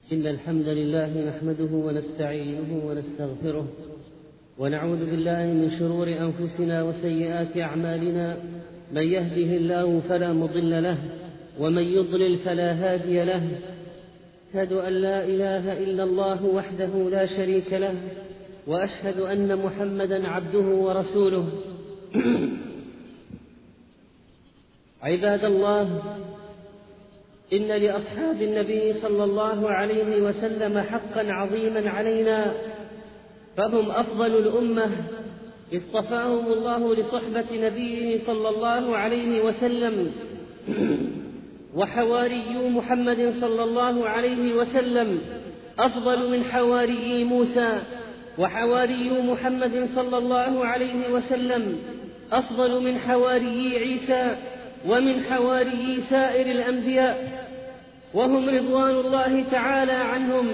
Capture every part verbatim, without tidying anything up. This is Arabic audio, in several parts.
إن الحمد لله نحمده ونستعينه ونستغفره ونعوذ بالله من شرور أنفسنا وسيئات أعمالنا. من يهده الله فلا مضل له ومن يضلل فلا هادي له. أشهد أن لا إله إلا الله وحده لا شريك له، وأشهد أن محمدا عبده ورسوله. عباد الله، إن لأصحاب النبي صلى الله عليه وسلم حقا عظيما علينا، فهم أفضل الأمة اصطفاهم الله لصحبة نبيه صلى الله عليه وسلم. وحواري محمد صلى الله عليه وسلم أفضل من حواري موسى، وحواري محمد صلى الله عليه وسلم أفضل من حواري عيسى ومن حواري سائر الأنبياء، وهم رضوان الله تعالى عنهم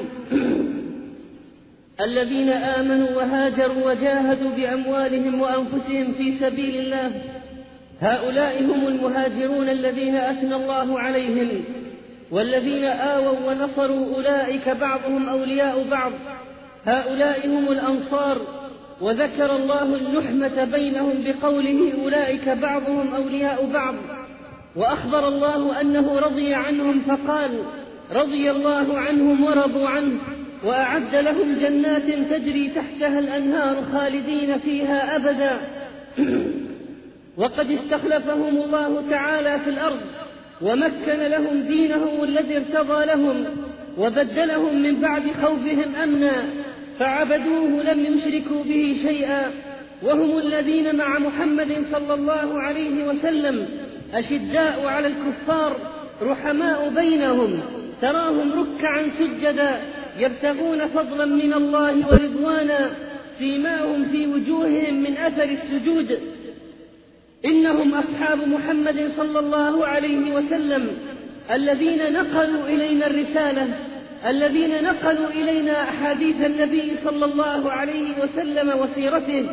الذين آمنوا وهاجروا وجاهدوا بأموالهم وأنفسهم في سبيل الله. هؤلاء هم المهاجرون الذين أثنى الله عليهم، والذين آووا ونصروا أولئك بعضهم أولياء بعض. هؤلاء هم الأنصار، وذكر الله اللحمة بينهم بقوله أولئك بعضهم أولياء بعض. وأخبر الله أنه رضي عنهم فقال: رضي الله عنهم ورضوا عنه، وأعد لهم جنات تجري تحتها الأنهار خالدين فيها أبدا. وقد استخلفهم الله تعالى في الأرض، ومكن لهم دينهم الذي ارتضى لهم، وبدلهم من بعد خوفهم أمنا، فعبدوه لم يشركوا به شيئا. وهم الذين مع محمد صلى الله عليه وسلم أشداء على الكفار رحماء بينهم، تراهم ركعا سجدا يبتغون فضلا من الله ورضوانا، سيماهم في وجوههم من أثر السجود. إنهم أصحاب محمد صلى الله عليه وسلم الذين نقلوا إلينا الرسالة، الذين نقلوا إلينا أحاديث النبي صلى الله عليه وسلم وسيرته.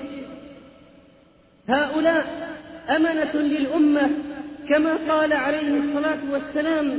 هؤلاء أمنة للأمة، كما قال عليه الصلاة والسلام: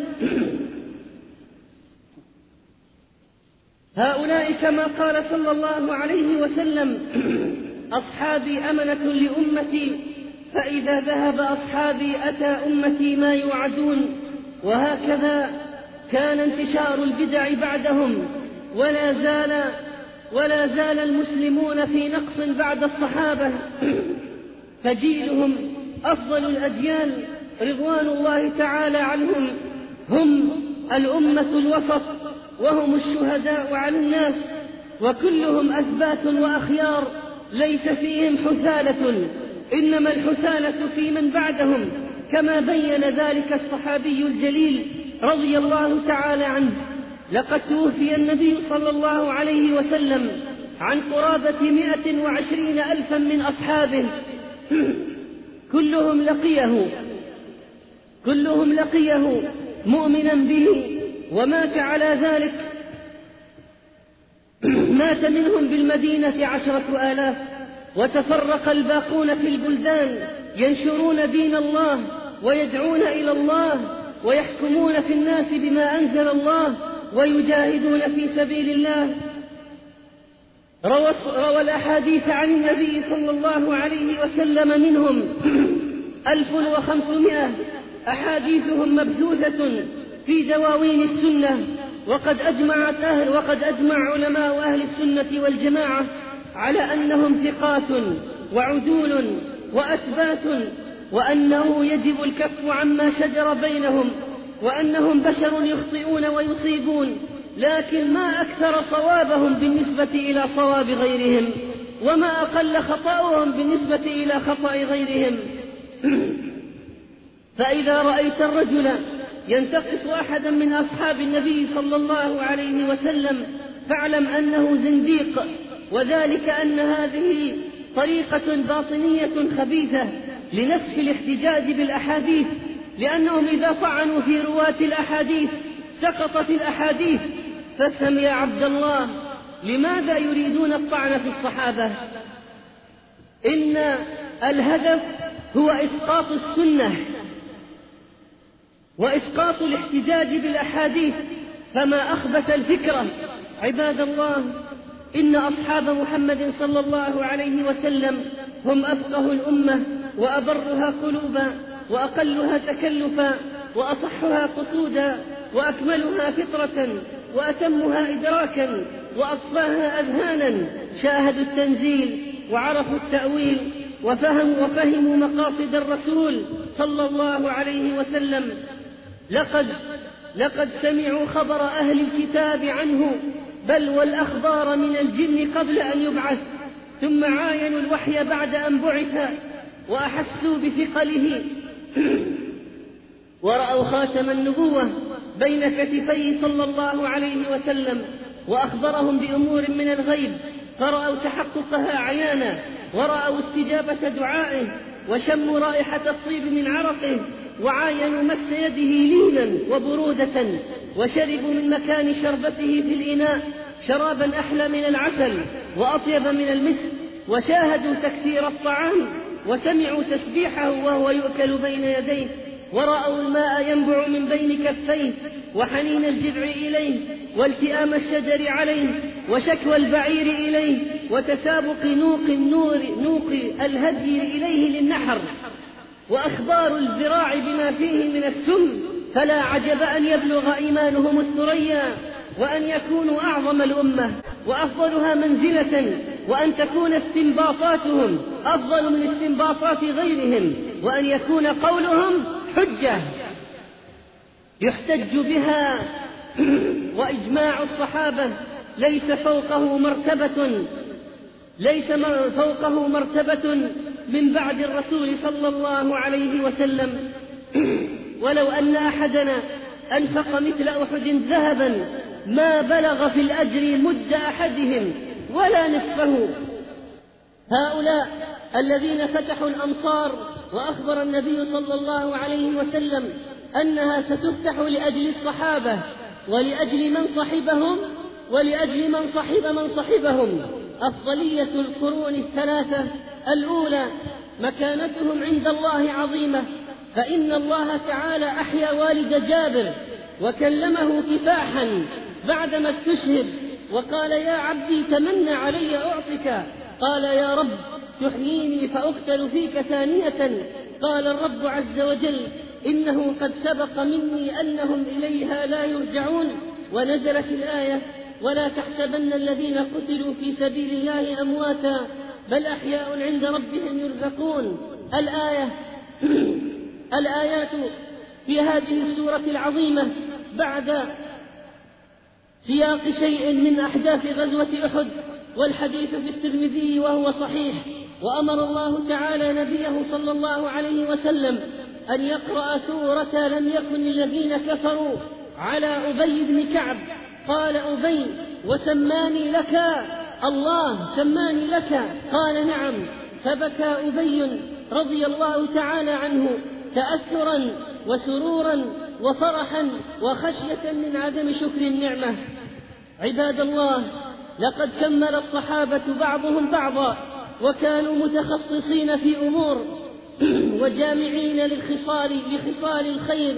هؤلاء كما قال صلى الله عليه وسلم: أصحابي أمنة لأمتي، فإذا ذهب أصحابي أتى أمتي ما يوعدون. وهكذا كان انتشار البدع بعدهم، ولا زال ولا زال المسلمون في نقص بعد الصحابة، فجيلهم أفضل الأجيال رضوان الله تعالى عنهم، هم الأمة الوسط، وهم الشهداء على الناس، وكلهم أثبات وأخيار، ليس فيهم حثالة، إنما الحثالة في من بعدهم، كما بين ذلك الصحابي الجليل رضي الله تعالى عنه. لقد توفي النبي صلى الله عليه وسلم عن قرابة مئة وعشرين ألفا من أصحابه، كلهم لقيه كلهم لقيه مؤمنا به ومات على ذلك. مات منهم بالمدينة عشرة آلاف، وتفرق الباقون في البلدان ينشرون دين الله ويدعون إلى الله ويحكمون في الناس بما أنزل الله ويجاهدون في سبيل الله. روى, روى الأحاديث عن النبي صلى الله عليه وسلم منهم ألف وخمسمائة، أحاديثهم مبثوثة في دواوين السنة. وقد أجمعت أهل وقد أجمع علماء أهل السنة والجماعة على أنهم ثقات وعدول وأثبات، وأنه يجب الكف عما شجر بينهم، وأنهم بشر يخطئون ويصيبون، لكن ما أكثر صوابهم بالنسبة إلى صواب غيرهم، وما أقل خطأهم بالنسبة إلى خطأ غيرهم. فإذا رأيت الرجل ينتقص أحدا من أصحاب النبي صلى الله عليه وسلم فاعلم أنه زنديق، وذلك أن هذه طريقة باطنية خبيثة لنسف الاحتجاج بالأحاديث، لأنهم إذا طعنوا في رواة الأحاديث سقطت الأحاديث. فافهم يا عبد الله، لماذا يريدون الطعن في الصحابة؟ إن الهدف هو إسقاط السنة وإسقاط الاحتجاج بالأحاديث، فما أخبث الفكرة. عباد الله، إن أصحاب محمد صلى الله عليه وسلم هم أفقه الأمة وأبرها قلوبا وأقلها تكلفا وأصحها قصودا وأكملها فطرة وأتمها إدراكا وأصفاها أذهانا. شاهدوا التنزيل وعرفوا التأويل وفهموا, وفهموا مقاصد الرسول صلى الله عليه وسلم. لقد, لقد سمعوا خبر أهل الكتاب عنه، بل والأخبار من الجن قبل أن يبعث، ثم عاينوا الوحي بعد أن بعث وأحسوا بثقله ورأوا خاتم النبوة بين كتفيه صلى الله عليه وسلم، وأخبرهم بأمور من الغيب فرأوا تحققها عيانا، ورأوا استجابة دعائه، وشموا رائحة الطيب من عرقه، وعاينوا مس يده لينا وبرودة، وشربوا من مكان شربته في الإناء شرابا أحلى من العسل وأطيب من المسك، وشاهدوا تكثير الطعام، وسمعوا تسبيحه وهو يؤكل بين يديه، ورأوا الماء ينبع من بين كفيه، وحنين الجذع إليه، والتئام الشجر عليه، وشكوى البعير إليه، وتسابق نوق النور نوق الهدي إليه للنحر، وأخبار الذراع بما فيه من السم. فلا عجب أن يبلغ إيمانهم الثريا، وأن يكونوا أعظم الأمة وأفضلها منزلة، وأن تكون استنباطاتهم أفضل من استنباطات غيرهم، وأن يكون قولهم حجة يحتج بها. وإجماع الصحابة ليس فوقه مرتبة ليس فوقه مرتبة من بعد الرسول صلى الله عليه وسلم. ولو أن أحدنا أنفق مثل أحد ذهبا ما بلغ في الأجر مد أحدهم ولا نصفه. هؤلاء الذين فتحوا الأمصار، وأخبر النبي صلى الله عليه وسلم أنها ستفتح لأجل الصحابة ولأجل من صحبهم ولأجل من صحب من صحبهم. أفضلية القرون الثلاثة الأولى مكانتهم عند الله عظيمة، فإن الله تعالى أحيا والد جابر وكلمه كفاحا بعدما استشهد، وقال: يا عبدي تمنى علي أعطك. قال: يا رب تحييني فأقتل فيك ثانية. قال الرب عز وجل: إنه قد سبق مني أنهم إليها لا يرجعون. ونزلت الآية: ولا تحسبن الذين قتلوا في سبيل الله أمواتا بل أحياء عند ربهم يرزقون. الآية الآيات في هذه السورة العظيمة بعد سياق شيء من أحداث غزوة أحد، والحديث في الترمذي وهو صحيح. وأمر الله تعالى نبيه صلى الله عليه وسلم أن يقرأ سورة لم يكن الذين كفروا على أبي بن كعب. قال أبي: وسماني لك الله سماني لك؟ قال: نعم. فبكى أبي رضي الله تعالى عنه تأثرا وسرورا وفرحا وخشية من عدم شكر النعمة. عباد الله، لقد كمل الصحابة بعضهم بعضا، وكانوا متخصصين في أمور وجامعين للخصال لخصال الخير،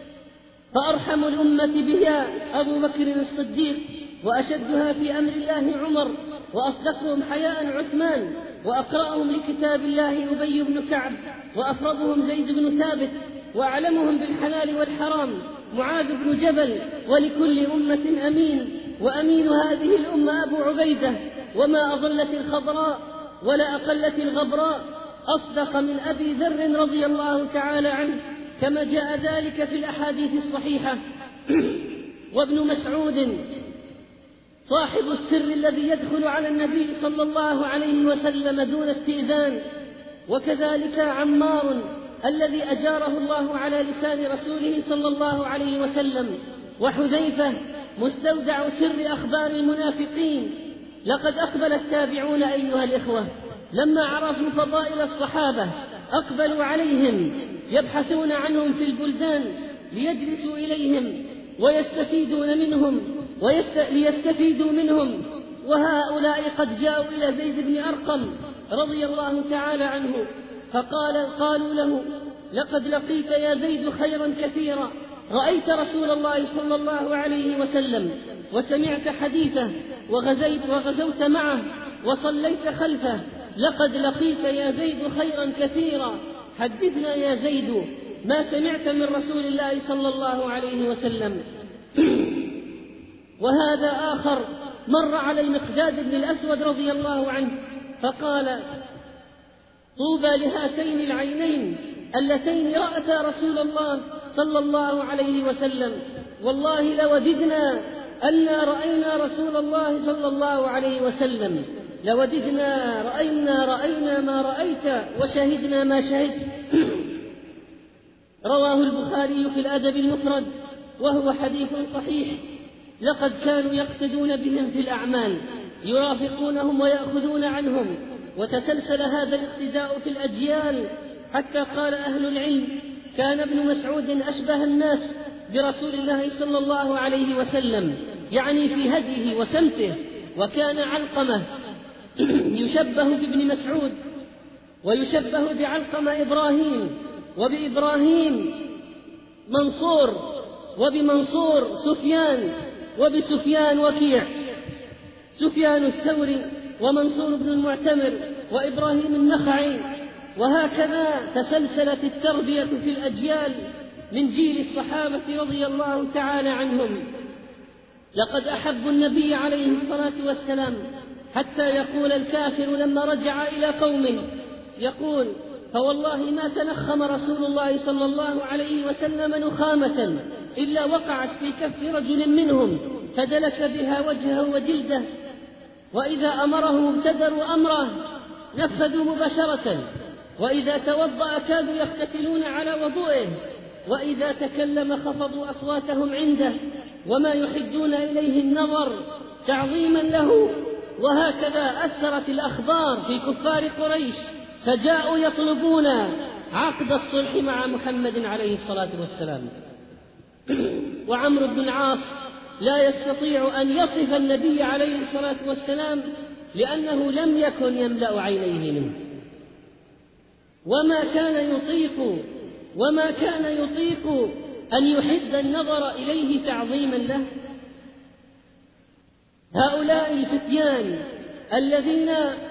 فأرحم الأمة بها أبو بكر الصديق، وأشدها في أمر الله عمر، وأصدقهم حياء عثمان، وأقرأهم لكتاب الله أبي بن كعب، وأفرضهم زيد بن ثابت، وأعلمهم بالحلال والحرام معاذ بن جبل. ولكل أمة أمين، وأمين هذه الأمة أبو عبيدة. وما أضلت الخضراء ولا أقلت الغبراء أصدق من أبي ذر رضي الله تعالى عنه، كما جاء ذلك في الأحاديث الصحيحة. وابن مسعود صاحب السر الذي يدخل على النبي صلى الله عليه وسلم دون استئذان، وكذلك عمار الذي أجاره الله على لسان رسوله صلى الله عليه وسلم، وحذيفة مستودع سر أخبار المنافقين. لقد أقبل التابعون أيها الإخوة لما عرفوا فضائل الصحابة، أقبلوا عليهم يبحثون عنهم في البلدان ليجلسوا إليهم ويستفيدون منهم ويست... ليستفيدوا منهم. وهؤلاء قد جاءوا إلى زيد بن أرقم رضي الله تعالى عنه، فقال قالوا له: لقد لقيت يا زيد خيرا كثيرا، رأيت رسول الله صلى الله عليه وسلم وسمعت حديثه وغزيت وغزوت معه وصليت خلفه، لقد لقيت يا زيد خيرا كثيرا، حدثنا يا زيد ما سمعت من رسول الله صلى الله عليه وسلم. وهذا آخر مر على المقداد بن الأسود رضي الله عنه فقال: طوبى لهاتين العينين اللتين رأتا رسول الله صلى الله عليه وسلم، والله لوددنا أنا رأينا رسول الله صلى الله عليه وسلم، لوددنا رأينا رأينا ما رأيت وشهدنا ما شهدت. رواه البخاري في الأدب المفرد وهو حديث صحيح. لقد كانوا يقتدون بهم في الأعمال، يرافقونهم ويأخذون عنهم، وتسلسل هذا الاقتداء في الأجيال حتى قال أهل العلم: كان ابن مسعود أشبه الناس برسول الله صلى الله عليه وسلم، يعني في هديه وسمته. وكان علقمة يشبه بابن مسعود، ويشبه بعلقمة إبراهيم، وبإبراهيم منصور، وبمنصور سفيان، وبسفيان وكيع، سفيان الثوري ومنصور بن المعتمر وإبراهيم النخعي. وهكذا تسلسلت التربية في الأجيال من جيل الصحابة رضي الله تعالى عنهم. لقد أحبوا النبي عليه الصلاة والسلام حتى يقول الكافر لما رجع إلى قومه، يقول: فوالله ما تنخم رسول الله صلى الله عليه وسلم نخامة إلا وقعت في كف رجل منهم فدلك بها وجهه وجلده، وإذا أمره ابتدروا أمره نفذوا مباشرة، وإذا توضأ كادوا يقتتلون على وضوئه، وإذا تكلم خفضوا أصواتهم عنده، وما يحدون إليه النظر تعظيما له. وهكذا أثرت الأخبار في كفار قريش، فجاءوا يطلبون عقد الصلح مع محمد عليه الصلاة والسلام. وعمرو بن العاص لا يستطيع أن يصف النبي عليه الصلاة والسلام لأنه لم يكن يملأ عينيه منه، وما كان يطيق وما كان يطيق أن يحد النظر إليه تعظيما له. هؤلاء الفتيان الذين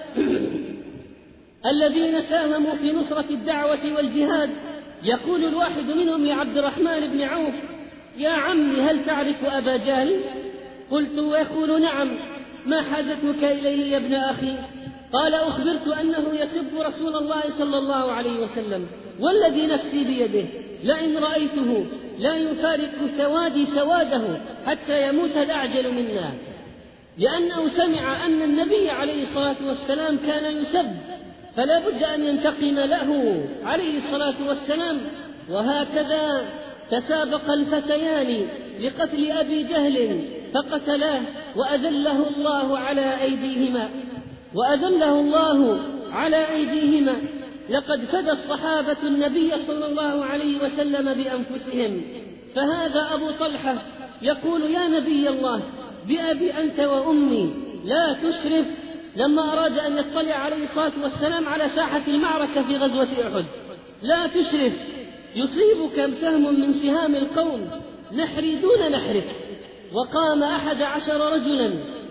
الذين ساهموا في نصرة الدعوة والجهاد، يقول الواحد منهم لعبد الرحمن بن عوف: يا عمي هل تعرف أبا جهل؟ قلت: ويقول: نعم. ما حاجتك إليه يا ابن أخي؟ قال: أخبرت أنه يسب رسول الله صلى الله عليه وسلم، والذي نفسي بيده لئن رأيته لا يفارق سوادي سواده حتى يموت الأعجل منا، لأنه سمع أن النبي عليه الصلاة والسلام كان يسب، فلا بد أن ينتقم له عليه الصلاة والسلام. وهكذا تسابق الفتيان لقتل أبي جهل فقتلاه، وأذله الله على أيديهما وأذله الله على أيديهما. لقد فدى الصحابة النبي صلى الله عليه وسلم بأنفسهم. فهذا أبو طلحة يقول: يا نبي الله بأبي أنت وأمي لا تشرف، لما أراد أن يطلع عليه الصلاة والسلام على ساحة المعركة في غزوة أحد: لا تشرف، يصيبك سهم من سهام القوم، نحري دون نحرك. وقام أحد عشر رجلا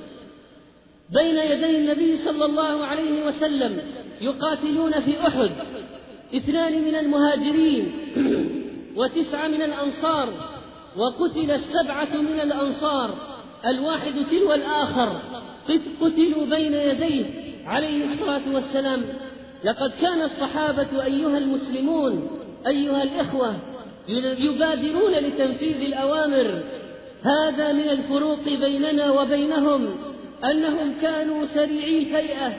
بين يدي النبي صلى الله عليه وسلم يقاتلون في أحد، اثنان من المهاجرين وتسعة من الأنصار، وقتل السبعة من الأنصار، الواحد تلو الآخر قتلوا بين يديه عليه الصلاة والسلام. لقد كان الصحابة أيها المسلمون أيها الإخوة يبادرون لتنفيذ الأوامر. هذا من الفروق بيننا وبينهم، أنهم كانوا سريعي الهيئة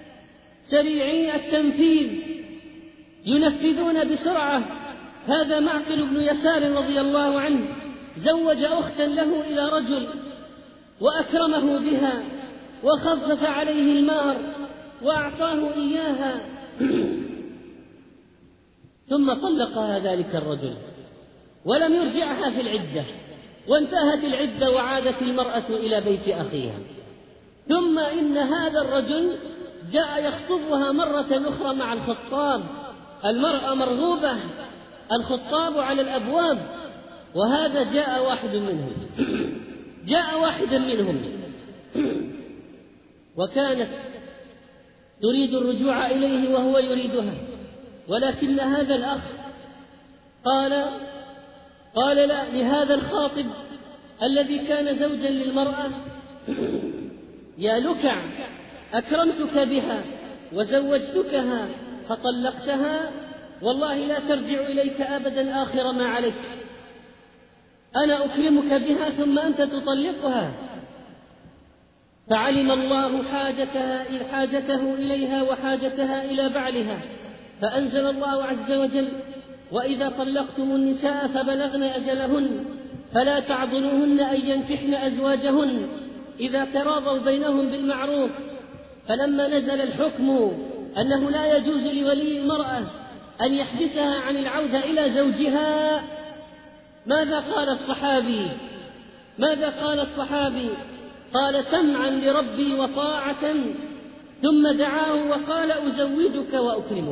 سريعي التنفيذ، ينفذون بسرعة. هذا معقل بن يسار رضي الله عنه زوج أختا له إلى رجل وأكرمه بها وخفف عليه المهر وأعطاه إياها، ثم طلقها ذلك الرجل ولم يرجعها في العدة، وانتهت العدة وعادت المرأة إلى بيت أخيها. ثم إن هذا الرجل جاء يخطبها مرة أخرى مع الخطاب، المرأة مرغوبة، الخطاب على الأبواب، وهذا جاء واحد منهم جاء واحدا منهم وكانت تريد الرجوع إليه وهو يريدها، ولكن هذا الأخ قال قال لا لهذا الخاطب الذي كان زوجا للمرأة: يا لكع، أكرمتك بها وزوجتكها فطلقتها، والله لا ترجع إليك أبدا آخر ما عليك، أنا أكرمك بها ثم أنت تطلقها. فعلم الله حاجتها حاجته إليها وحاجتها إلى بعلها، فأنزل الله عز وجل: وإذا طلقتم النساء فبلغن أجلهن فلا تعضلوهن أن ينكحن أزواجهن إذا تراضوا بينهم بالمعروف. فلما نزل الحكم أنه لا يجوز لولي المرأة أن يحبسها عن العودة إلى زوجها، ماذا قال الصحابي ماذا قال الصحابي قال: سمعا لربي وطاعة، ثم دعاه وقال: أزوجك وأكرمك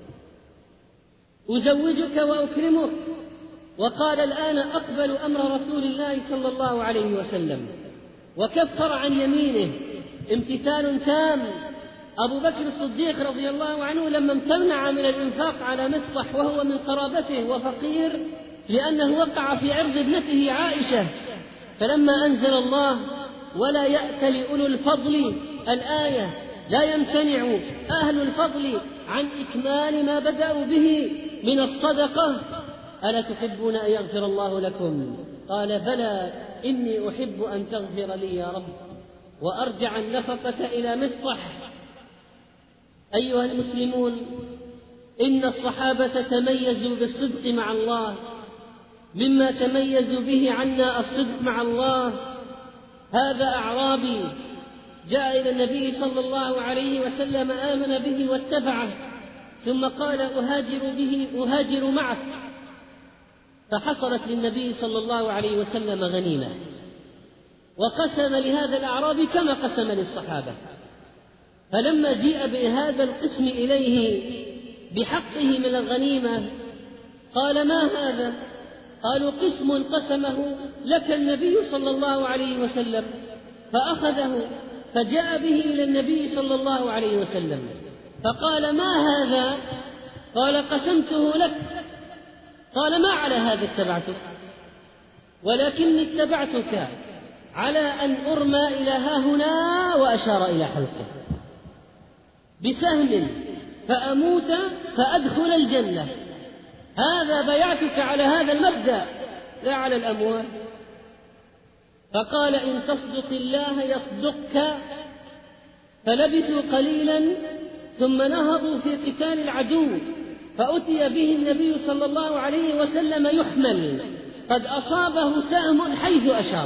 أزوجك وأكرمك وقال: الآن أقبل أمر رسول الله صلى الله عليه وسلم، وكفر عن يمينه امتثال تام. أبو بكر الصديق رضي الله عنه لما امتنع من الإنفاق على مصطح وهو من قرابته وفقير لأنه وقع في عرض ابنته عائشة، فلما أنزل الله: ولا يأتل أولو الفضل الآية، لا يمتنع أهل الفضل عن إكمال ما بدأوا به من الصدقة، ألا تحبون أن يغفر الله لكم؟ قال: بلى، إني أحب أن تغفر لي يا رب، وأرجع النفقة إلى مصطح. أيها المسلمون، إن الصحابة تميزوا بالصدق مع الله، مما تميزوا به عنا الصدق مع الله. هذا أعرابي جاء إلى النبي صلى الله عليه وسلم، آمن به واتبعه، ثم قال: أهاجر به أهاجر معك. فحصلت للنبي صلى الله عليه وسلم غنيمة، وقسم لهذا الأعرابي كما قسم للصحابة. فلما جيء بهذا القسم إليه بحقه من الغنيمة قال: ما هذا؟ قالوا: قسم قسمه لك النبي صلى الله عليه وسلم. فأخذه فجاء به إلى النبي صلى الله عليه وسلم فقال: ما هذا؟ قال: قسمته لك. قال: ما على هذا اتبعتك، ولكني اتبعتك على أن أرمى إلى هاهنا، وأشار إلى حلقه، بسهم فأموت فأدخل الجنة. هذا بيعتك على هذا المبدأ، لا على الأموال. فقال: إن تصدق الله يصدقك. فلبثوا قليلا ثم نهضوا في قتال العدو، فأتي به النبي صلى الله عليه وسلم يحمل، قد أصابه سهم حيث أشار.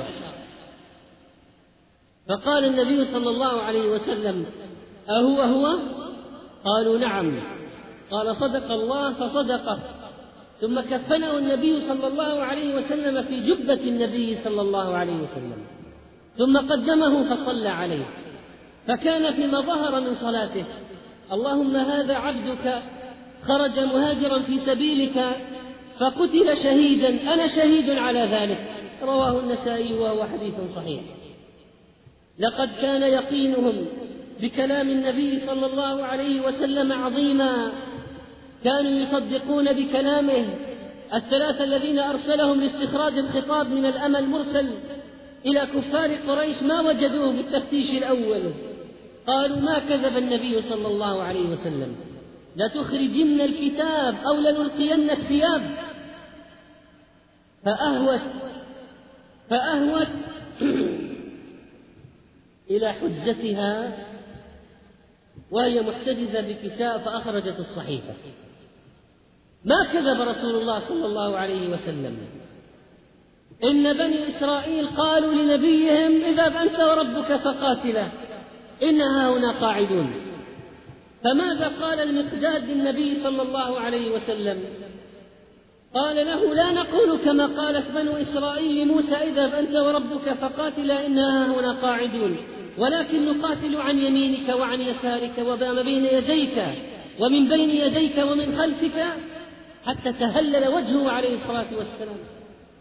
فقال النبي صلى الله عليه وسلم: أهو هو؟ قالوا: نعم. قال: صدق الله فصدقه. ثم كفنه النبي صلى الله عليه وسلم في جبة النبي صلى الله عليه وسلم، ثم قدمه فصلى عليه. فكان فيما ظهر من صلاته: اللهم هذا عبدك خرج مهاجرا في سبيلك فقتل شهيدا، أنا شهيد على ذلك. رواه النسائي وهو حديث صحيح. لقد كان يقينهم بكلام النبي صلى الله عليه وسلم عظيما، كانوا يصدقون بكلامه. الثلاثة الذين أرسلهم لاستخراج الخطاب من الأمل المرسل إلى كفار قريش ما وجدوه بالتفتيش الأول، قالوا: ما كذب النبي صلى الله عليه وسلم، لتخرجن الكتاب أو لنلقين الثياب. فأهوت فأهوت إلى حجتها وهي محتجزة بكتاب، فأخرجت الصحيفة. ما كذب رسول الله صلى الله عليه وسلم. إن بني إسرائيل قالوا لنبيهم: اذهب أنت وربك فقاتلا إنها هنا قاعدون. فماذا قال المقداد للنبي صلى الله عليه وسلم؟ قال له: لا نقول كما قالت بنو إسرائيل لموسى: اذهب أنت وربك فقاتلا إنها هنا قاعدون، ولكن نقاتل عن يمينك وعن يسارك وما بين يديك ومن بين يديك ومن خلفك، حتى تهلل وجهه عليه الصلاة والسلام.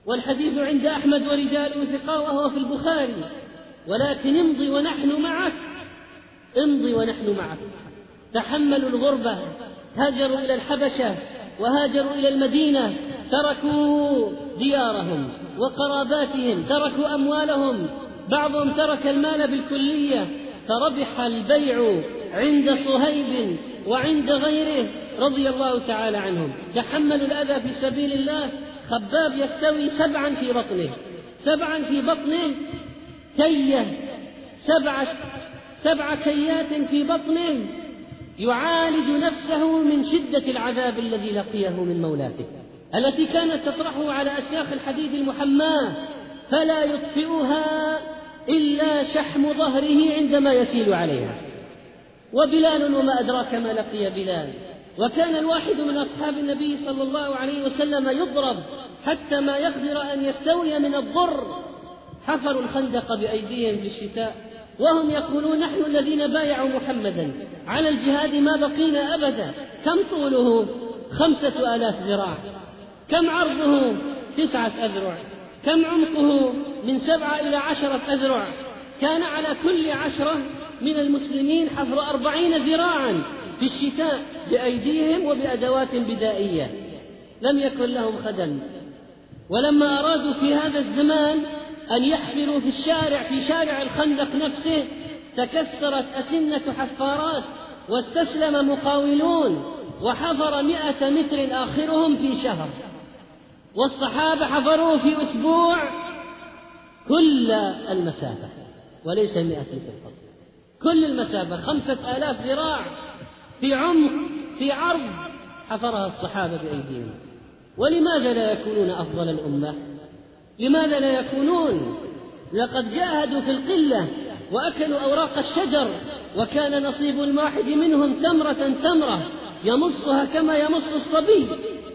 والحديث عند أحمد ورجاله ثقة وهو في البخاري. ولكن امضي ونحن معك، امضي ونحن معك. تحملوا الغربة، هاجروا إلى الحبشة وهاجروا إلى المدينة، تركوا ديارهم وقراباتهم، تركوا أموالهم، بعضهم ترك المال بالكلية، فربح البيع عند صهيب وعند غيره رضي الله تعالى عنهم. تحملوا الأذى في سبيل الله. خباب يكتوي سبعا في بطنه، سبعا في بطنه كية، سبعة سبع كيات في بطنه، يعالج نفسه من شدة العذاب الذي لقيه من مولاته التي كانت تطرحه على أسياخ الحديد المحماة، فلا يطفئها إلا شحم ظهره عندما يسيل عليها. وبلال وما أدراك ما لقي بلال. وكان الواحد من أصحاب النبي صلى الله عليه وسلم يضرب حتى ما يقدر أن يستوي من الضر. حفروا الخندق بأيديهم في الشتاء وهم يقولون نحن الذين بايعوا محمدا على الجهاد ما بقينا أبدا. كم طوله؟ خمسة آلاف ذراع. كم عرضه؟ تسعة أذرع. كم عمقه؟ من سبعة إلى عشرة أذرع. كان على كل عشرة من المسلمين حفر أربعين ذراعا في الشتاء بأيديهم وبأدوات بدائية. لم يكن لهم خدم. ولما أرادوا في هذا الزمان أن يحفروا في الشارع في شارع الخندق نفسه تكسرت أسنة حفارات واستسلم مقاولون وحفر مئة متر آخرهم في شهر، والصحابة حفروا في أسبوع كل المسافة وليس مئة متر فقط، كل المسافة خمسة آلاف ذراع في عمق في عرض حفرها الصحابة بأيديهم. ولماذا لا يكونون أفضل الأمة؟ لماذا لا يكونون؟ لقد جاهدوا في القلة وأكلوا أوراق الشجر، وكان نصيب الواحد منهم تمرة تمرة يمصها كما يمص الصبي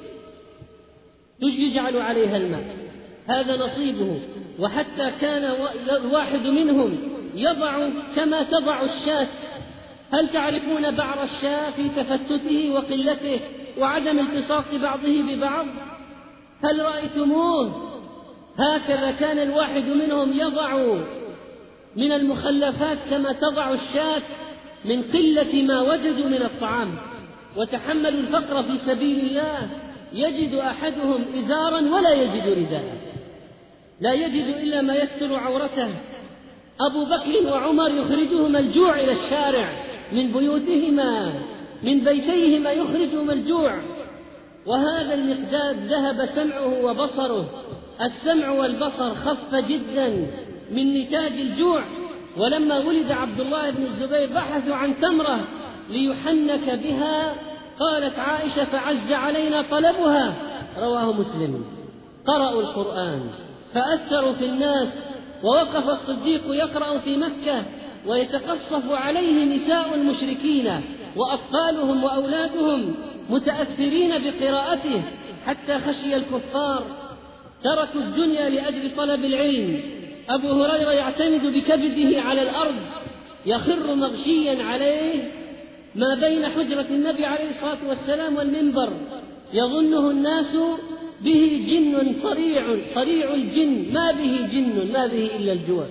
يجعل عليها الماء، هذا نصيبه. وحتى كان الواحد منهم يضع كما تضع الشاة. هل تعرفون بعر الشاة في تفتته وقلته وعدم التصاق بعضه ببعض؟ هل رأيتموه؟ هكذا كان الواحد منهم يضع من المخلفات كما تضع الشاة من قلة ما وجدوا من الطعام. وتحملوا الفقر في سبيل الله. يجد أحدهم إزارا ولا يجد رداء، لا يجد إلا ما يستر عورته. أبو بكر وعمر يخرجهما الجوع إلى الشارع من بيوتهما، من بيتيهما يخرجهما الجوع. وهذا المقداد ذهب سمعه وبصره، السمع والبصر خف جدا من نتاج الجوع. ولما ولد عبد الله بن الزبير بحثوا عن تمرة ليحنك بها، قالت عائشة فعز علينا طلبها، رواه مسلم. قرأوا القرآن فأثروا في الناس، ووقف الصديق يقرأ في مكة ويتقصف عليه نساء المشركين وأطفالهم وأولادهم متأثرين بقراءته، حتى خشي الكفار. تركوا الدنيا لأجل طلب العلم. أبو هريرة يعتمد بكبده على الأرض، يخر مغشيا عليه ما بين حجرة النبي عليه الصلاة والسلام والمنبر، يظنه الناس به جن صريع صريع الجن، ما به جن، ما به إلا الجوع.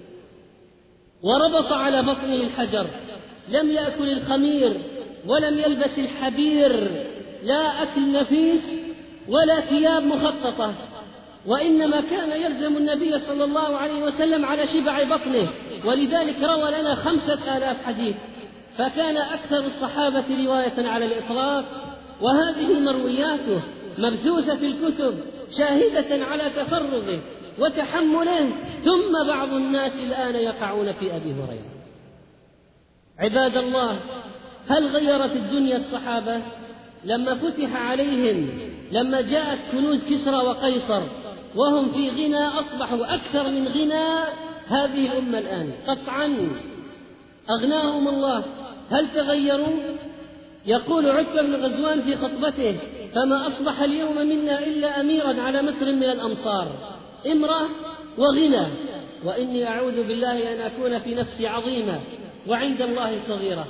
وربط على بطنه الحجر، لم يأكل الخمير ولم يلبس الحبير، لا أكل نفيس ولا ثياب مخططة، وإنما كان يلزم النبي صلى الله عليه وسلم على شبع بطنه. ولذلك روى لنا خمسة آلاف حديث، فكان أكثر الصحابة رواية على الإطلاق. وهذه مروياته مبثوثة في الكتب شاهدة على تفرغه وتحمله. ثم بعض الناس الآن يقعون في أبي هريرة. عباد الله، هل غيرت الدنيا الصحابة لما فتح عليهم، لما جاءت كنوز كسرى وقيصر وهم في غنى أصبحوا أكثر من غنى هذه الأمة الآن؟ قطعا أغناهم الله. هل تغيروا؟ يقول عتبة بن غزوان في خطبته: فما أصبح اليوم منا إلا أميرا على مصر من الأمصار، امرأة وغنى، وإني أعوذ بالله أن أكون في نفسي عظيمة وعند الله صغيرة.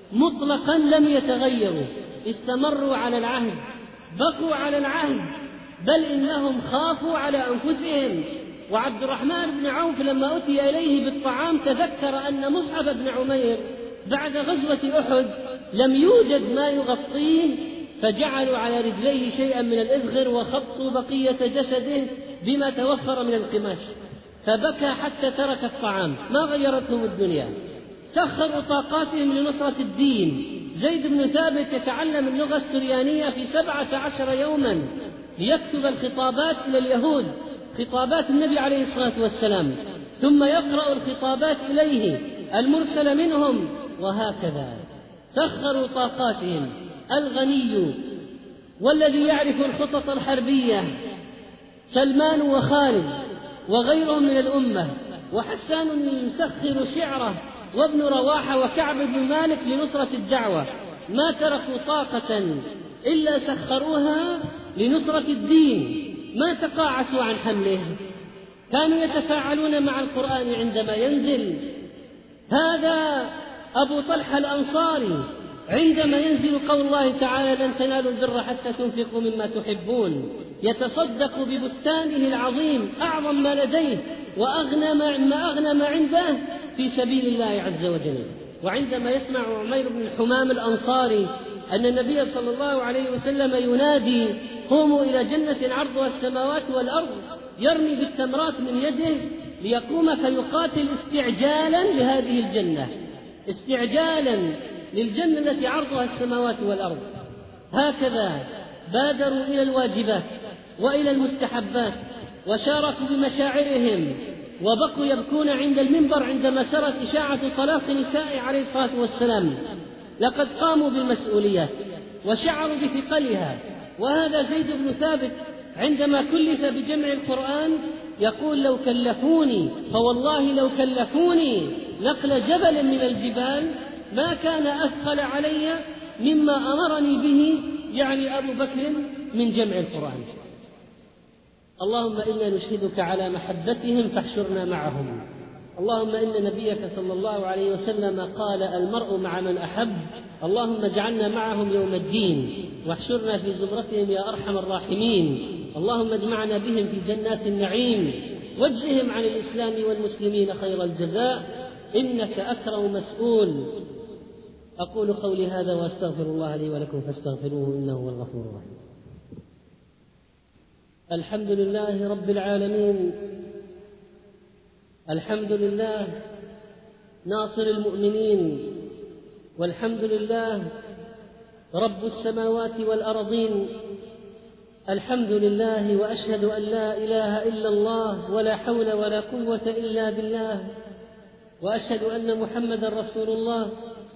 مطلقا لم يتغيروا، استمروا على العهد، بقوا على العهد. بل إنهم خافوا على أنفسهم. وعبد الرحمن بن عوف لما أتي إليه بالطعام تذكر أن مصعب بن عمير بعد غزوة أحد لم يوجد ما يغطيه، فجعلوا على رجليه شيئا من الإذخر وخبطوا بقية جسده بما توفر من القماش، فبكى حتى ترك الطعام، ما غيرتهم الدنيا. سخروا طاقاتهم لنصرة الدين. زيد بن ثابت يتعلم اللغة السريانية في سبعة عشر يوما ليكتب الخطابات إلى اليهود، خطابات النبي عليه الصلاة والسلام، ثم يقرأ الخطابات إليه المرسل منهم، وهكذا سخروا طاقاتهم. الغني والذي يعرف الخطط الحربية سلمان وخالد وغيرهم من الأمة، وحسان يسخر شعره، وابن رواحة وكعب بن مالك لنصرة الدعوة، ما تركوا طاقة إلا سخروها لنصرة الدين، ما تقاعسوا عن حمله. كانوا يتفاعلون مع القرآن عندما ينزل. هذا أبو طلحة الأنصاري عندما ينزل قول الله تعالى لن تنالوا البر حتى تنفقوا مما تحبون، يتصدق ببستانه العظيم أعظم ما لديه وأغنى ما أغنى ما عنده في سبيل الله عز وجل. وعندما يسمع عمير بن الحمام الأنصاري أن النبي صلى الله عليه وسلم ينادي قوموا إلى جنة عرضها السماوات والأرض، يرمي بالتمرات من يده ليقوم فيقاتل استعجالا لهذه الجنة، استعجالا للجنة التي عرضها السماوات والأرض. هكذا بادروا إلى الواجبات وإلى المستحبات وشاركوا بمشاعرهم، وبقوا يبكون عند المنبر عندما سرت إشاعة طلاق نسائه عليه الصلاة والسلام. لقد قاموا بالمسؤوليات وشعروا بثقلها. وهذا زيد بن ثابت عندما كلف بجمع القرآن يقول لو كلفوني فوالله لو كلفوني نقل جبل من الجبال ما كان أثقل علي مما أمرني به، يعني أبو بكر، من جمع القرآن. اللهم إنا نشهدك على محبتهم فاحشرنا معهم. اللهم إن نبيك صلى الله عليه وسلم قال المرء مع من أحب، اللهم اجعلنا معهم يوم الدين واحشرنا في زمرتهم يا أرحم الراحمين. اللهم اجمعنا بهم في جنات النعيم واجزهم عن الإسلام والمسلمين خير الجزاء إنك أكرم مسؤول. أقول قولي هذا وأستغفر الله لي ولكم فاستغفروه إنه هو الغفور الرحيم. الحمد لله رب العالمين، الحمد لله ناصر المؤمنين، والحمد لله رب السماوات والأرضين. الحمد لله وأشهد أن لا إله إلا الله ولا حول ولا قوة إلا بالله، وأشهد أن محمدا رسول الله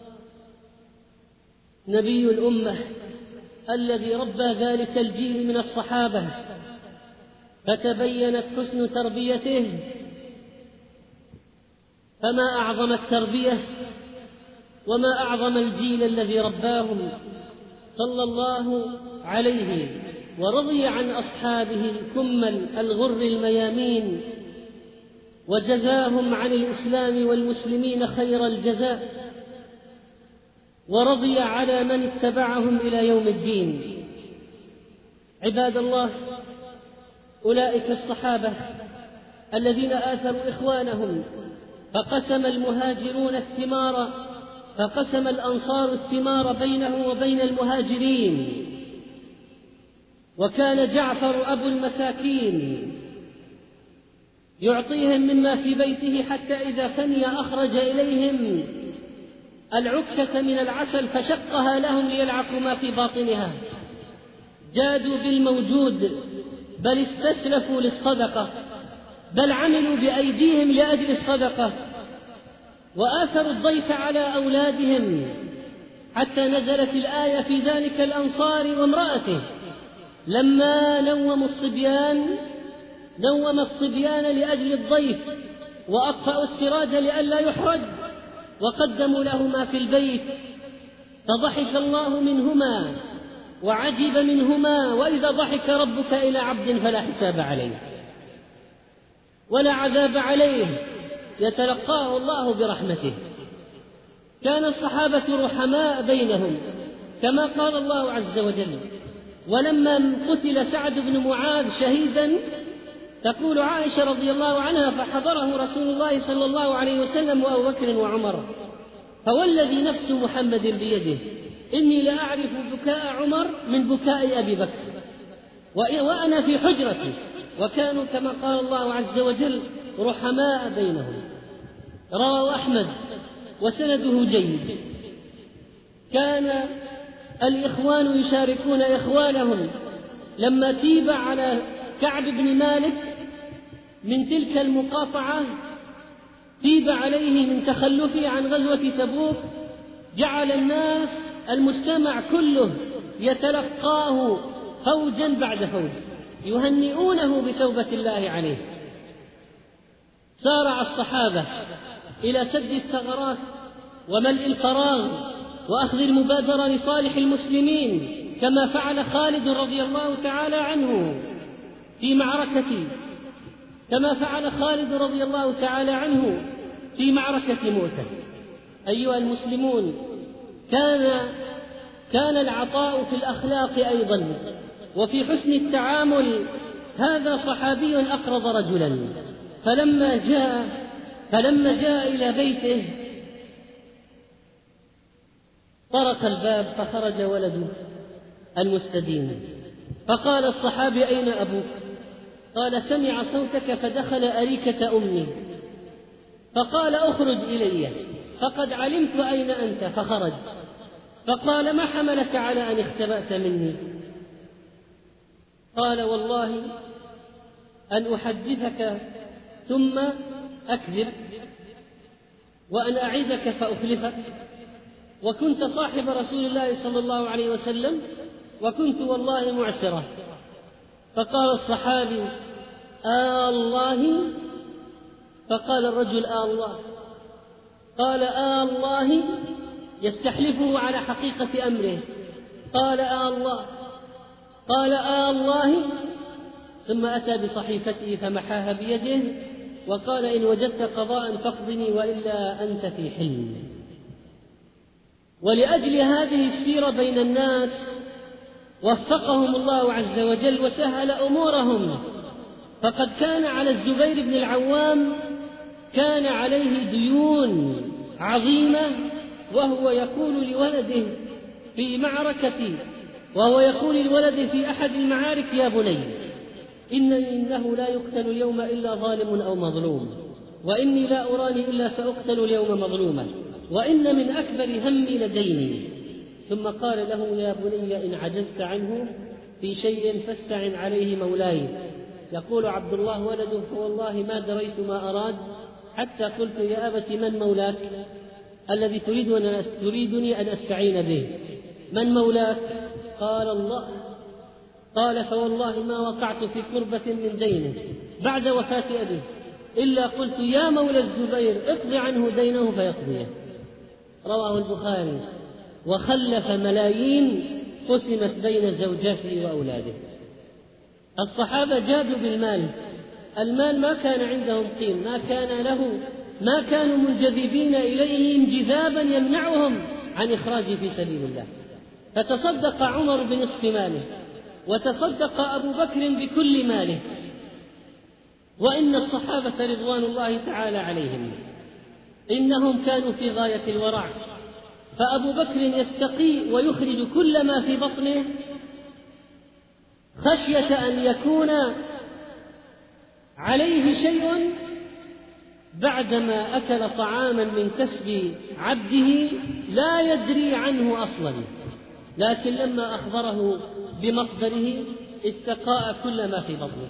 نبي الأمة الذي ربى ذلك الجيل من الصحابة فتبينت حسن تربيته. فما أعظم التربية وما أعظم الجيل الذي رباهم صلى الله عليه ورضي عن أصحابه الكمل الغر الميامين، وجزاهم عن الإسلام والمسلمين خير الجزاء، ورضي على من اتبعهم إلى يوم الدين. عباد الله، أولئك الصحابة الذين آثروا إخوانهم، فقسم المهاجرون الثمار فقسم الأنصار الثمار بينهم وبين المهاجرين. وكان جعفر أبو المساكين يعطيهم مما في بيته حتى إذا فني أخرج إليهم العكة من العسل فشقها لهم ليلعقوا ما في باطنها. جادوا بالموجود، بل استسلفوا للصدقة، بل عملوا بأيديهم لأجل الصدقة، وآثروا الضيف على أولادهم حتى نزلت الآية في ذلك الأنصار وامرأته لما نوموا الصبيان نوم الصبيان لأجل الضيف وأطفأوا السراج لئلا يحرج وقدموا له ما في البيت، فضحك الله منهما وعجب منهما. وإذا ضحك ربك إلى عبد فلا حساب عليه ولا عذاب عليه، يتلقاه الله برحمته. كان الصحابة رحماء بينهم كما قال الله عز وجل ولما قتل سعد بن معاذ شهيدا تقول عائشة رضي الله عنها: فحضره رسول الله صلى الله عليه وسلم وأبو بكر وعمر، فوالذي نفس محمد بيده إني لأعرف بكاء عمر من بكاء أبي بكر وأنا في حجرتي، وكانوا كما قال الله عز وجل رحماء بينهم. رواه أحمد وسنده جيد. كان الإخوان يشاركون إخوانهم لما تيب على كعب بن مالك من تلك المقاطعة، تيب عليه من تخلفه عن غزوة تبوك، جعل الناس المجتمع كله يتلقاه فوجا بعد فوج يهنئونه بتوبة الله عليه. سارع الصحابة إلى سد الثغرات وملء الفراغ وأخذ المبادرة لصالح المسلمين، كما فعل خالد رضي الله تعالى عنه في معركة كما فعل خالد رضي الله تعالى عنه في معركة مؤتة. أيها المسلمون، كان كان العطاء في الأخلاق أيضا وفي حسن التعامل. هذا صحابي أقرض رجلا، فلما جاء فلما جاء إلى بيته طرق الباب فخرج ولده المستدين، فقال الصحابي: أين أبوك؟ قال: سمع صوتك فدخل أريكة أمي، فقال: أخرج إلي فقد علمت أين أنت، فخرج. فقال: ما حملك على أن اختبأت مني؟ قال: والله أن أحدثك ثم أكذب، وأن أعدك فأخلفك، وكنت صاحب رسول الله صلى الله عليه وسلم، وكنت والله معسرة. فقال الصحابي: آه الله؟ فقال الرجل: آه الله. قال: آه الله؟ يستحلفه على حقيقة أمره. قال: آه الله. قال: آه الله. ثم أتى بصحيفته فمحاها بيده وقال: إن وجدت قضاء فاقضني وإلا أنت في حلم. ولأجل هذه السيرة بين الناس وفقهم الله عز وجل وسهل أمورهم. فقد كان على الزبير بن العوام كان عليه ديون عظيمة، وهو يقول لولده في معركة وهو يقول لولده في أحد المعارك: يا بني، إن إنه لا يقتل اليوم إلا ظالم أو مظلوم، وإني لا أراني إلا سأقتل اليوم مظلوما، وإن من أكبر همي لديني. ثم قال له: يا بني، إن عجزت عنه في شيء فاستعن عليه مولاي. يقول عبد الله ولده: فوالله ما دريت ما أراد حتى قلت: يا أبت، من مولاك الذي تريدني أن أستعين به؟ من مولاك؟ قال: الله. قال: فوالله ما وقعت في كربة من دينه بعد وفاة أبيه إلا قلت: يا مولى الزبير، اقض عنه دينه فيقضيه. رواه البخاري. وخلف ملايين قسمت بين زوجاته وأولاده. الصحابة جادوا بالمال، المال ما كان عندهم قيم، ما كان له ما كانوا منجذبين إليه انجذابا يمنعهم عن إخراجه في سبيل الله. فتصدق عمر بنصف ماله، وتصدق أبو بكر بكل ماله. وإن الصحابة رضوان الله تعالى عليهم إنهم كانوا في غاية الورع. فأبو بكر يستقي ويخرج كل ما في بطنه خشية أن يكون عليه شيء بعدما أكل طعاما من كسب عبده لا يدري عنه أصلا، لكن لما أخبره بمصدره استقاء كل ما في بطنه.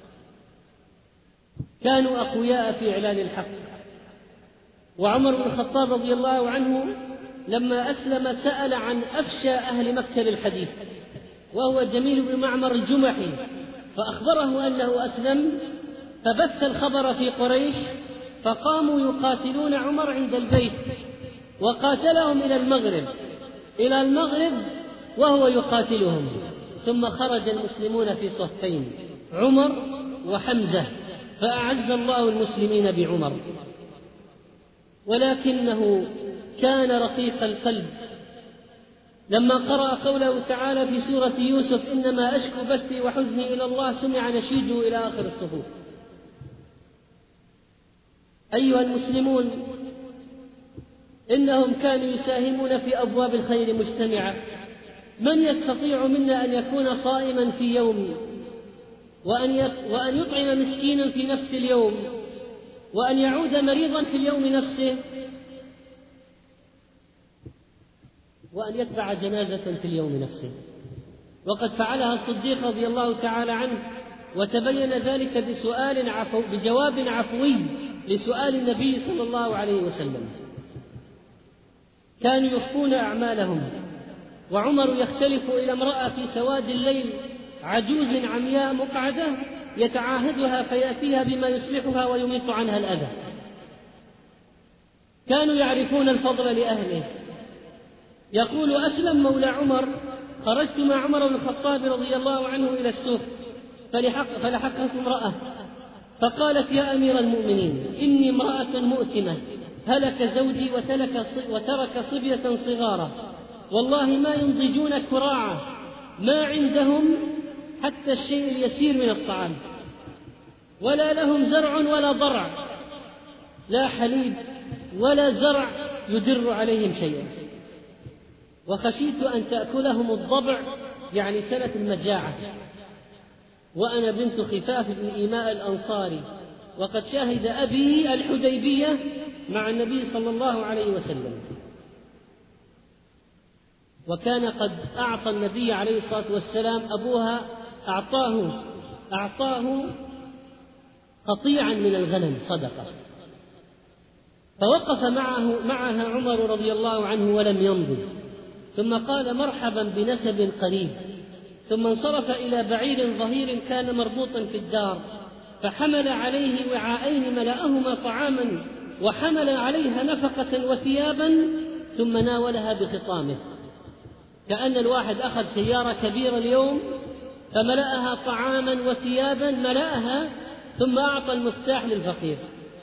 كانوا أقوياء في إعلان الحق. وعمر بن الخطاب رضي الله عنه لما أسلم سأل عن أفشى أهل مكة للحديث، وهو جميل بن معمر الجمحي، فأخبره أنه أسلم، فبث الخبر في قريش، فقاموا يقاتلون عمر عند البيت، وقاتلهم إلى المغرب إلى المغرب وهو يقاتلهم. ثم خرج المسلمون في صفين، عمر وحمزة، فأعز الله المسلمين بعمر. ولكنه كان رقيق القلب، لما قرأ قوله تعالى في سورة يوسف إنما أشكو بثي وحزني إلى الله سمع نشيجه إلى آخر الصفوف. أيها المسلمون، إنهم كانوا يساهمون في أبواب الخير مجتمعة. من يستطيع منا أن يكون صائما في يوم وأن يطعم مسكينا في نفس اليوم وأن يعود مريضا في اليوم نفسه وأن يتبع جنازة في اليوم نفسه؟ وقد فعلها الصديق رضي الله تعالى عنه، وتبين ذلك بسؤال عفو بجواب عفوي لسؤال النبي صلى الله عليه وسلم. كانوا يخفون أعمالهم، وعمر يختلف إلى امرأة في سواد الليل عجوز عمياء مقعدة يتعاهدها فيأتيها بما يصلحها ويميط عنها الأذى. كانوا يعرفون الفضل لأهله. يقول أسلم مولى عمر: خرجت مع عمر بن الخطاب رضي الله عنه إلى السوق فلحق فلحقت امرأة فقالت: يا أمير المؤمنين، إني امرأة مؤتمة، هلك زوجي وترك وترك صبية صغارا، والله ما ينضجون كراعا، ما عندهم حتى الشيء اليسير من الطعام، ولا لهم زرع ولا ضرع، لا حليب ولا زرع يدر عليهم شيئا، وخشيت أن تأكلهم الضبع، يعني سنة المجاعة، وأنا بنت خفاف بن إيماء الأنصاري، وقد شهد أبي الحديبية مع النبي صلى الله عليه وسلم. وكان قد أعطى النبي عليه الصلاة والسلام أبوها أعطاه أعطاه قطيعا من الغنم صدقة، فوقف معه معها عمر رضي الله عنه ولم يمضي، ثم قال: مرحبا بنسب قريب، ثم انصرف إلى بعير ظهير كان مربوطا في الدار، فحمل عليه وعاءين ملأهما طعاما، وحمل عليها نفقة وثيابا، ثم ناولها بخطامه، كأن الواحد أخذ سيارة كبيرة اليوم فملأها طعاما وثيابا، ملأها ثم أعطى المفتاح للفقير،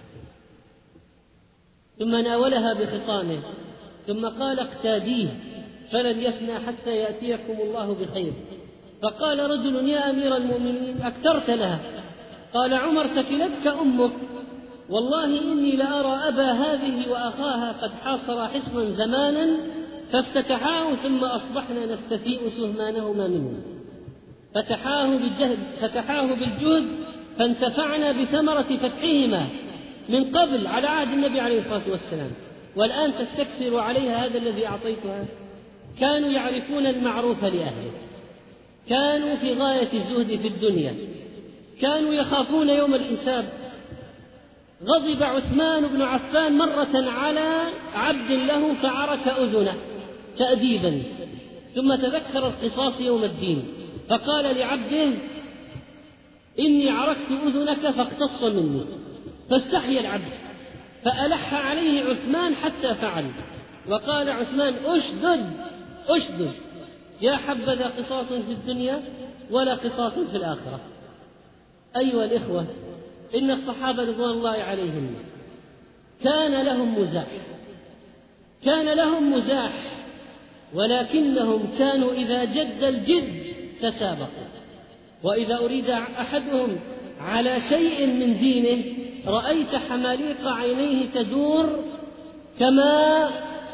ثم ناولها بخطامه، ثم قال: اقتاديه فلن يفنى حتى يأتيكم الله بخير. فقال رجل: يا أمير المؤمنين، أكثرت لها. قال عمر: ثكلتك أمك، والله إني لأرى أبا هذه وأخاها قد حاصرا حصنا زمانا فافتتحاه، ثم أصبحنا نستفيء سهمانهما منه، فتحاه بالجهد فتحاه بالجهد فانتفعنا بثمرة فتحهما من قبل على عهد النبي عليه الصلاة والسلام، والآن تستكثر عليها هذا الذي أعطيتها. كانوا يعرفون المعروف لأهله، كانوا في غاية الزهد في الدنيا، كانوا يخافون يوم الحساب. غضب عثمان بن عفان مرة على عبد له فعرك أذنه تأديبا، ثم تذكر القصاص يوم الدين فقال لعبده: إني عركت أذنك فاقتص مني، فاستحيا العبد، فألح عليه عثمان حتى فعل، وقال عثمان: أشدد أشدد، يا حبذا قصاص في الدنيا ولا قصاص في الآخرة. أيها الإخوة، إن الصحابة رضوان الله عليهم كان لهم مزاح كان لهم مزاح ولكنهم كانوا إذا جد الجد تسابقوا، وإذا أريد أحدهم على شيء من دينه رأيت حماليق عينيه تدور كما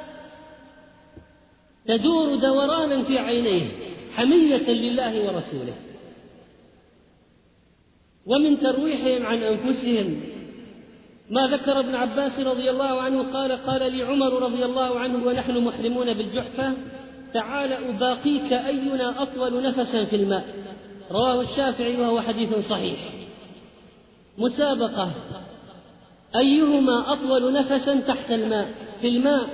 تدور دورانا في عينيه حمية لله ورسوله. ومن ترويحهم عن أنفسهم ما ذكر ابن عباس رضي الله عنه قال: قال لي عمر رضي الله عنه ونحن محرمون بالجحفة: تعال أباقيك أينا أطول نفسا في الماء. رواه الشافعي وهو حديث صحيح. مسابقة أيهما أطول نفسا تحت الماء في الماء،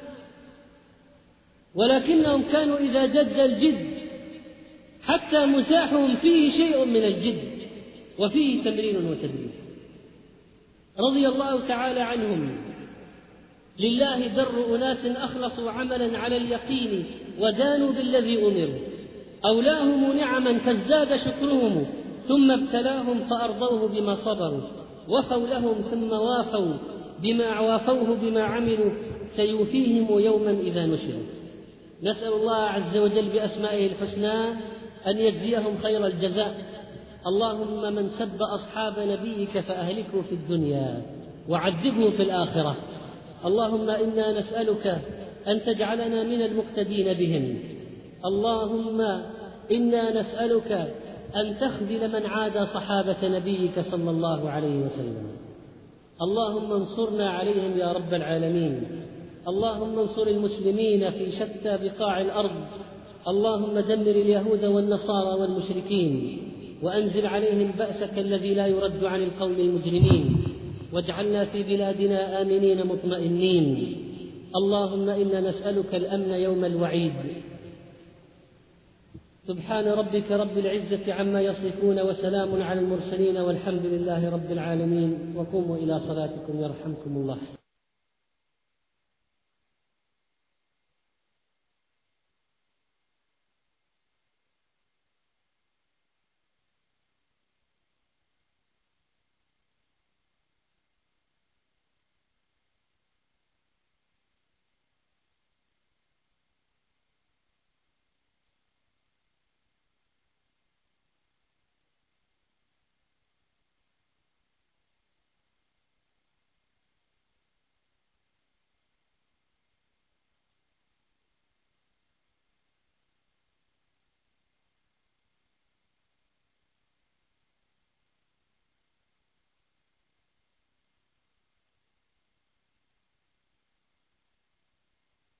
ولكنهم كانوا إذا جد الجد حتى مزاحهم فيه شيء من الجد وفيه تمرين وتدريب. رضي الله تعالى عنهم. لله در أناس أخلصوا عملا على اليقين ودانوا بالذي أمروا، أولاهم نعما فازداد شكرهم، ثم ابتلاهم فأرضوه بما صبروا، وفوا لهم ثم وافوا بما وافوه بما عملوا، سيوفيهم يوما إذا نشروا. نسأل الله عز وجل بأسمائه الحسنى أن يجزيهم خير الجزاء. اللهم من سب أصحاب نبيك فأهلكه في الدنيا وعذبه في الآخرة. اللهم إنا نسألك أن تجعلنا من المقتدين بهم. اللهم إنا نسألك أن تخذل من عادى صحابة نبيك صلى الله عليه وسلم. اللهم انصرنا عليهم يا رب العالمين. اللهم انصر المسلمين في شتى بقاع الأرض. اللهم دمر اليهود والنصارى والمشركين، وأنزل عليهم بأسك الذي لا يرد عن القوم المجرمين، واجعلنا في بلادنا آمنين مطمئنين. اللهم إنا نسألك الأمن يوم الوعيد. سبحان ربك رب العزة عما يصفون، وسلام على المرسلين، والحمد لله رب العالمين. وقوموا إلى صلاتكم يرحمكم الله.